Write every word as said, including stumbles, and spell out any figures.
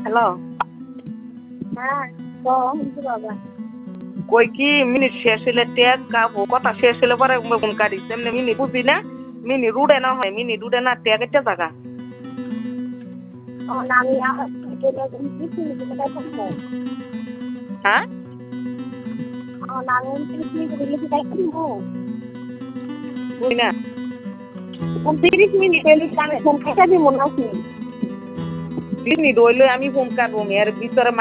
hello হ্যাঁ কম বাবা কই কি মিনিট শেষ হলে টেক গাবো কথা শেষ হলে পরে ফোন কাটিস এমনি মিনি বুঝবি না মিনি রুডে না হয় মিনি রুডে না টেক একটা জায়গা তখন আমি আমার হ্যাঁ আমি ত্রিশ মিনিট দিলে কি তাই কিনবো বুঝি না তিরিশ মিনিট এলে আমি ফোন কেটে দিব নাকি মিনিট হইলে আমি ফোন কাটবো এর ভিতরে